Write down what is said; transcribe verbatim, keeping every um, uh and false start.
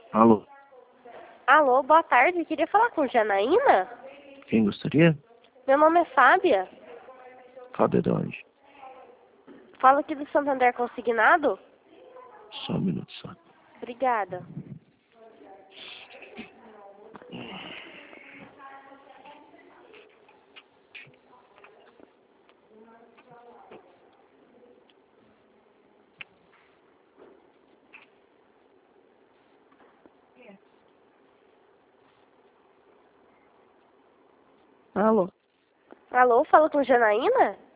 Alô, Alô, boa tarde. Queria falar com Janaína? quem gostaria? Meu nome é Fábia. Fábio de onde? Falo aqui do Santander Consignado. Só um minuto só. Obrigada. Alô, Alô, falo com Janaína?